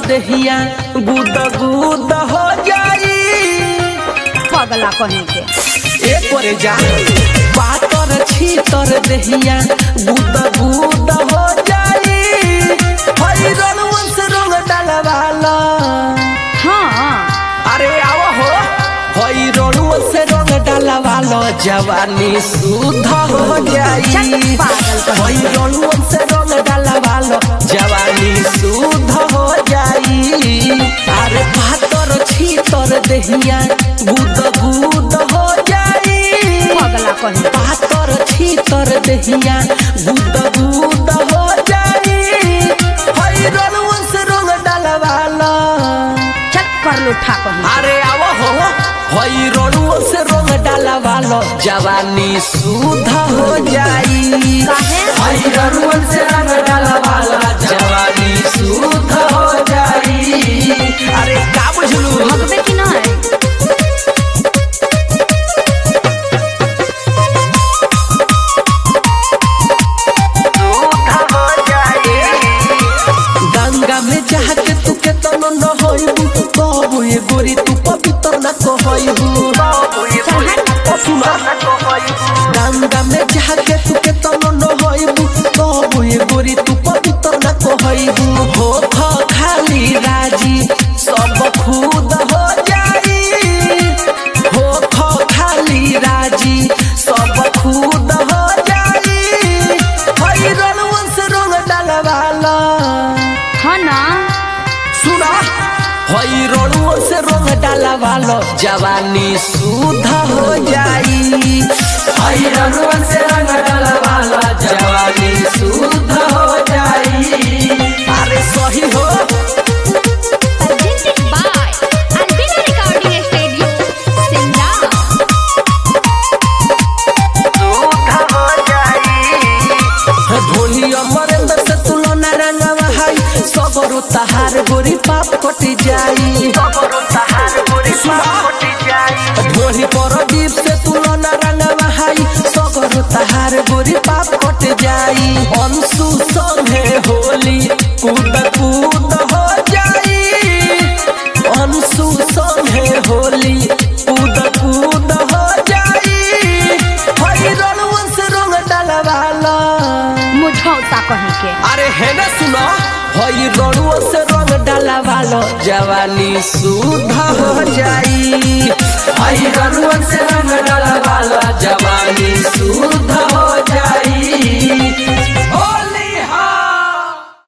दहिया गुद गुद हो जाई पगला कहीं के एक करे जा पातर छीतर दहिया गुद गुद हो जाई हई रंगवन से रंग डालवाला हाँ अरे आओ हो हई रंगवन से रंग डालवाला जवानी शुद्ध हो जाई हई रंगवन से रंग डालवाला जवानी शुद्ध हो जाई अरे पातर छीतर दहिया गुद गुद हो जाई पगला कहीं पातर छीतर दहिया गुद गुद हो जाई हई रंगवन से रंग डालवाला चल कर लो ठा कहीं अरे आओ हो हई रंगवन से रंग डालवाला जवानी शुद्ध हो जाई काहे? हई रंगवन से रंग डालवाला जवानी शुद्ध हो जाई अरे का बुझलू भगवे की ना है गंगा में जाके तू के तन न होइबू बाबू ये गोरी तू पवित्र न कहइबू सुना गंगा में जाके तू के तन न होइबू बाबू ये गोरी तू पवित्र न कहइबू हो खाली राजी सब खुद हो जाई हो खाली राजी सब खुद हो जाई हई रंगवन से रंग डालवाला हाँ ना सुना हई रंगवन से रंग डालवाला जवानी शुद्ध हो जाई हई रंगवन से रंग डालवाला जवानी शुद्ध हो जाई अरे सही हो Presented by Albina Recording Studio, Simla. ढोली अमरेंद्र से तुलना रंगवा हाई सबरो तहार गोरी पाप कट जाई ढोली परदीप से तुलना रंगवा हाई सबरो तहार गोरी पाप कट जाई अंशु संगे होली कूद कूद हो जाई अंशु संगे होली कूद कूद हो जाई हई रंगवन से रंग डालवाला मुझौसा कहीं के अरे है ना सुनो हई रंगवन से रंग डालवाला जवानी शुद्ध हो जाई